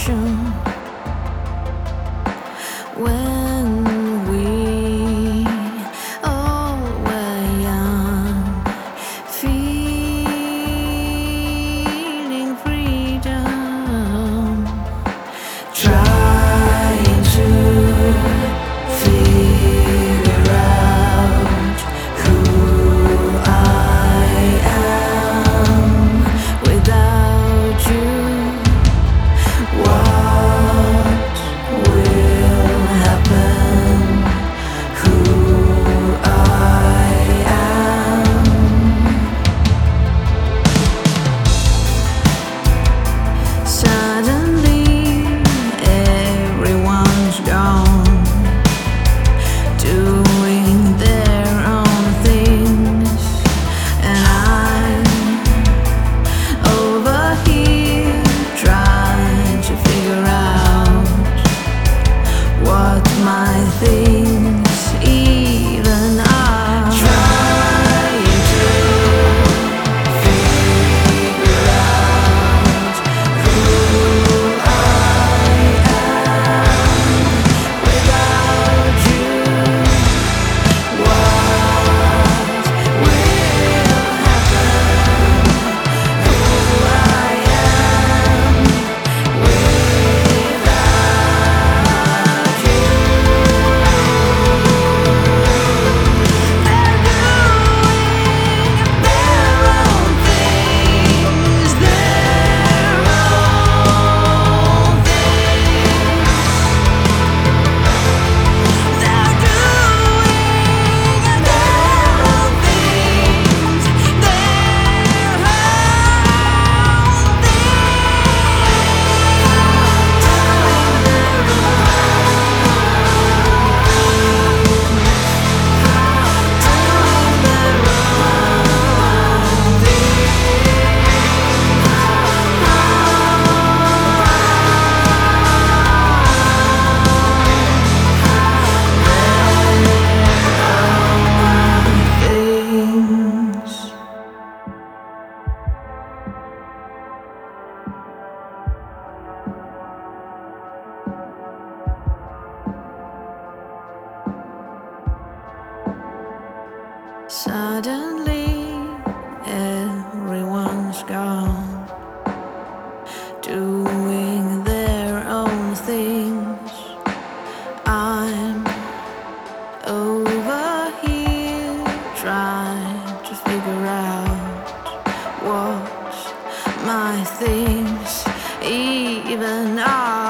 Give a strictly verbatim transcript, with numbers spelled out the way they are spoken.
ocean. When we all were young, feeling freedom, trying to figure out who I am without you. What will happen? Who I am. Suddenly everyone's gone, doing their own things, and I'm over here trying to figure out what my things even are. Trying to figure out who I am without you. What will happen? Who I am without you. They're doing their own things, their own things. They're doing their own things, their things. Suddenly, everyone's gone, doing their own things. I'm over here trying to figure out what my things even are.